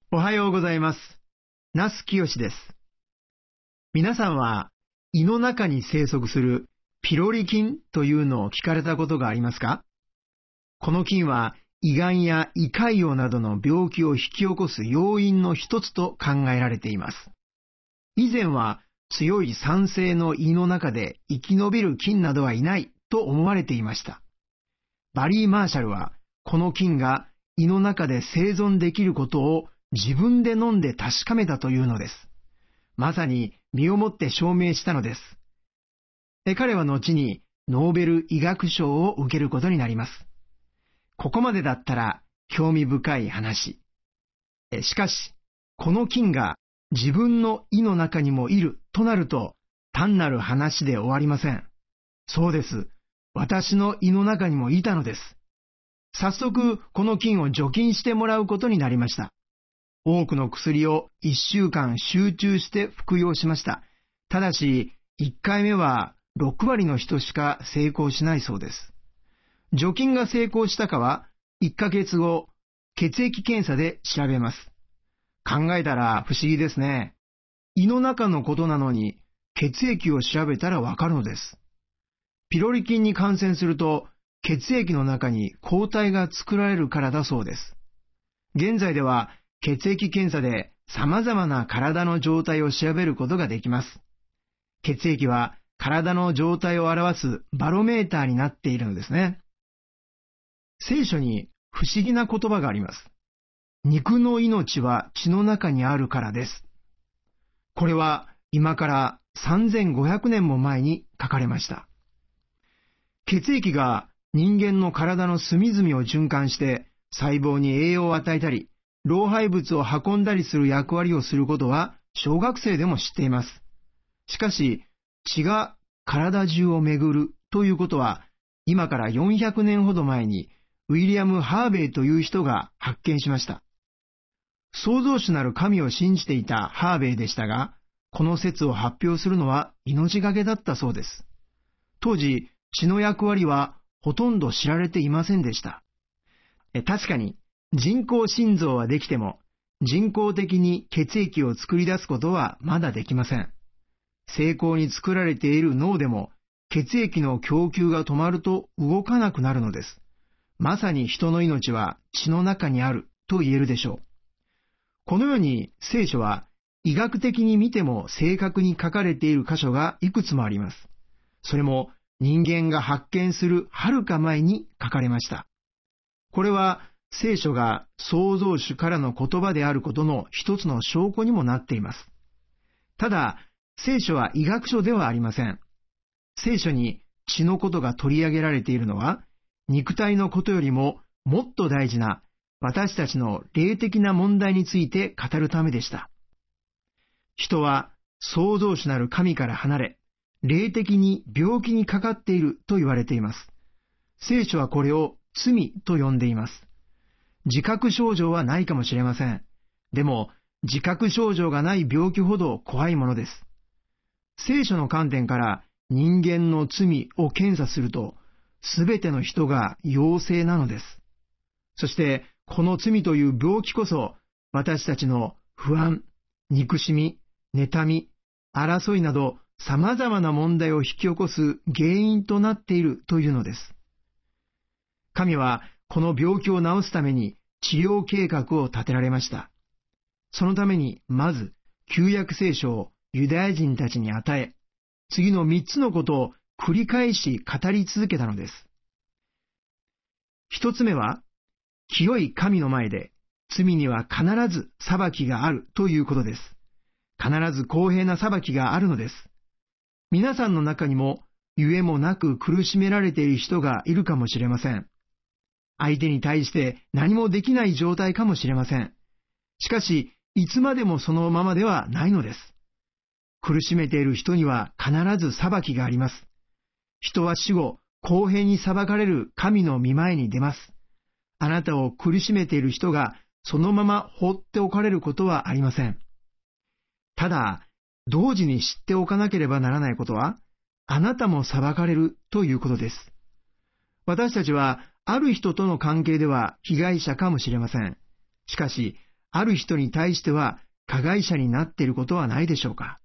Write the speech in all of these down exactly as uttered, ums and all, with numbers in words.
おはようございます。那須清です。皆さんは胃の中に生息するピロリ菌というのを聞かれたことがありますか？この菌は胃がんや胃潰瘍などの病気を引き起こす要因の一つと考えられています。以前は強い酸性の胃の中で生き延びる菌などはいないと思われていました。バリー・マーシャルはこの菌が胃の中で生存できることを自分で飲んで確かめたというのです。まさに身をもって証明したのです。彼は後にノーベル医学賞を受けることになります。ここまでだったら興味深い話。しかし、この菌が自分の胃の中にもいるとなると単なる話で終わりません。そうです。私の胃の中にもいたのです。早速この菌を除菌してもらうことになりました。多くの薬をいっしゅうかん集中して服用しました。ただし、いっかいめはろくわりの人しか成功しないそうです。除菌が成功したかはいっかげつご、血液検査で調べます。考えたら不思議ですね。胃の中のことなのに血液を調べたらわかるのです。ピロリ菌に感染すると血液の中に抗体が作られるからだそうです。現在では血液検査で様々な体の状態を調べることができます。血液は体の状態を表すバロメーターになっているのですね。聖書に不思議な言葉があります。肉の命は血の中にあるからです。これは今からさんぜんごひゃくねんも前に書かれました。血液が人間の体の隅々を循環して細胞に栄養を与えたり、老廃物を運んだりする役割をすることは小学生でも知っています。しかし、血が体中を巡るということは、今からよんひゃくねんほど前にウィリアム・ハーベイという人が発見しました。創造主なる神を信じていたハーベイでしたが、この説を発表するのは命がけだったそうです。当時、血の役割はほとんど知られていませんでした。え確かに、人工心臓はできても、人工的に血液を作り出すことはまだできません。精巧に作られている脳でも、血液の供給が止まると動かなくなるのです。まさに人の命は血の中にあると言えるでしょう。このように聖書は医学的に見ても正確に書かれている箇所がいくつもあります。それも人間が発見するはるか前に書かれました。これは聖書が創造主からの言葉であることの一つの証拠にもなっています。ただ、聖書は医学書ではありません。聖書に血のことが取り上げられているのは、肉体のことよりももっと大事な私たちの霊的な問題について語るためでした。人は創造主なる神から離れ、霊的に病気にかかっていると言われています。聖書はこれを罪と呼んでいます。自覚症状はないかもしれません。でも、自覚症状がない病気ほど怖いものです。聖書の観点から人間の罪を検査すると、すべての人が陽性なのです。そして、この罪という病気こそ、私たちの不安、憎しみ、妬み、争いなど、様々な問題を引き起こす原因となっているというのです。神は、この病気を治すために治療計画を立てられました。そのために、まず、旧約聖書をユダヤ人たちに与え、次の三つのことを繰り返し語り続けたのです。一つ目は、清い神の前で、罪には必ず裁きがあるということです。必ず公平な裁きがあるのです。皆さんの中にも、ゆえもなく苦しめられている人がいるかもしれません。相手に対して何もできない状態かもしれません。しかし、いつまでもそのままではないのです。苦しめている人には必ず裁きがあります。人は死後、公平に裁かれる神の御前に出ます。あなたを苦しめている人がそのまま放っておかれることはありません。ただ、同時に知っておかなければならないことは、あなたも裁かれるということです。私たちは、ある人との関係では被害者かもしれません。しかし、 ある人に対しては加害者になっていることはないでしょうか。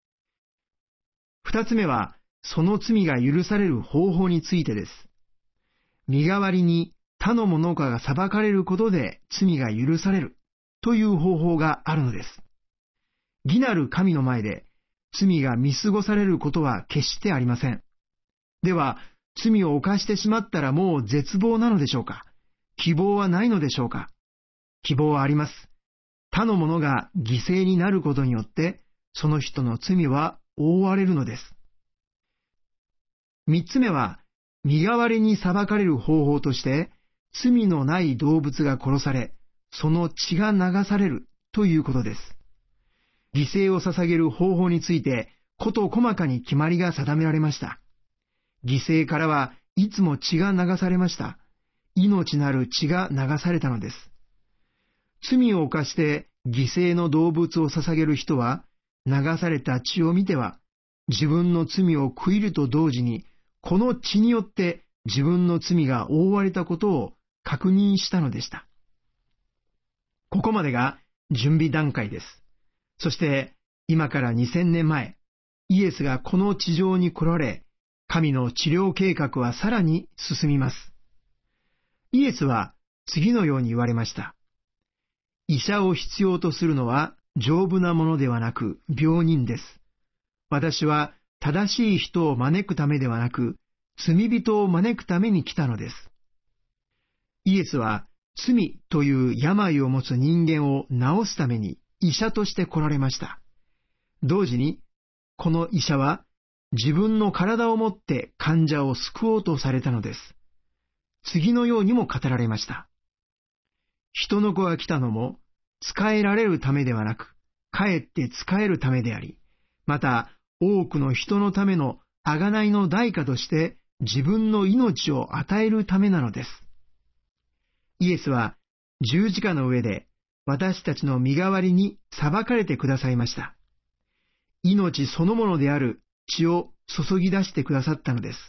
二つ目は、その罪が許される方法についてです。身代わりに他の者かが裁かれることで罪が許されるという方法があるのです。義なる神の前で罪が見過ごされることは決してありません。では、罪を犯してしまったらもう絶望なのでしょうか。希望はないのでしょうか。希望はあります。他の者が犠牲になることによって、その人の罪は覆われるのです。三つ目は、身代わりに裁かれる方法として、罪のない動物が殺され、その血が流されるということです。犠牲を捧げる方法について、事細かに決まりが定められました。犠牲からはいつも血が流されました。命なる血が流されたのです。罪を犯して犠牲の動物を捧げる人は、流された血を見ては、自分の罪を悔いると同時に、この血によって自分の罪が覆われたことを確認したのでした。ここまでが準備段階です。そして、今からにせんねんまえ、イエスがこの地上に来られ、神の治療計画はさらに進みます。イエスは次のように言われました。医者を必要とするのは丈夫なものではなく病人です。私は正しい人を招くためではなく、罪人を招くために来たのです。イエスは罪という病を持つ人間を治すために医者として来られました。同時に、この医者は自分の体をもって患者を救おうとされたのです。次のようにも語られました。人の子が来たのも、仕えられるためではなく、かえって仕えるためであり、また多くの人のための贖いの代価として自分の命を与えるためなのです。イエスは十字架の上で私たちの身代わりに裁かれてくださいました。命そのものである血を注ぎ出してくださったのです。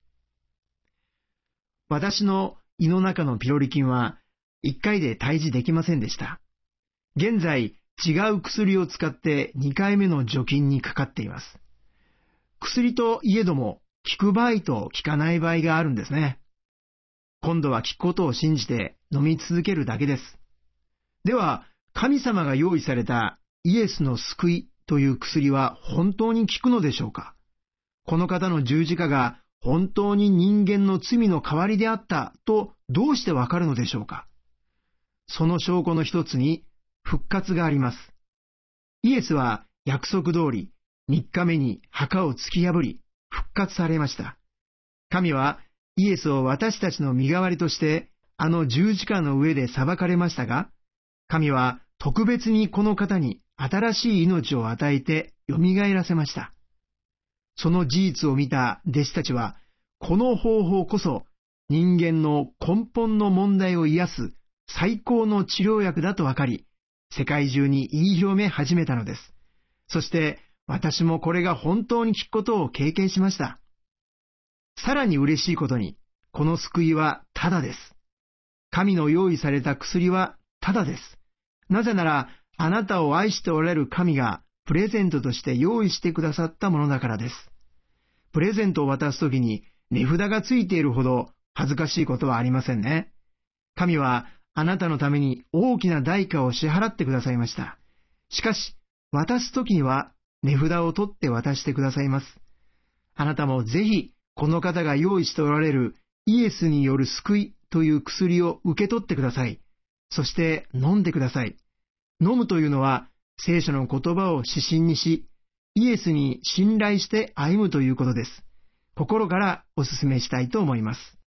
私の胃の中のピロリ菌は一回で退治できませんでした。現在、違う薬を使ってにかいめの除菌にかかっています。薬といえども、効く場合と効かない場合があるんですね。今度は効くことを信じて飲み続けるだけです。では、神様が用意されたイエスの救いという薬は本当に効くのでしょうか？この方の十字架が本当に人間の罪の代わりであったとどうしてわかるのでしょうか？その証拠の一つに復活があります。イエスは約束通りみっかめに墓を突き破り復活されました。神はイエスを私たちの身代わりとしてあの十字架の上で裁かれましたが、神は特別にこの方に新しい命を与えて蘇らせました。その事実を見た弟子たちは、この方法こそ人間の根本の問題を癒す最高の治療薬だと分かり、世界中に言い広め始めたのです。そして私もこれが本当に効くことを経験しました。さらに嬉しいことに、この救いはただです。神の用意された薬はただです。なぜなら、あなたを愛しておられる神がプレゼントとして用意してくださったものだからです。プレゼントを渡すときに値札がついているほど恥ずかしいことはありませんね。神はあなたのために大きな代価を支払ってくださいました。しかし、渡すときには値札を取って渡してくださいます。あなたもぜひこの方が用意しておられるイエスによる救いという薬を受け取ってください。そして飲んでください。飲むというのは聖書の言葉を指針にし、イエスに信頼して歩むということです。心からお勧めしたいと思います。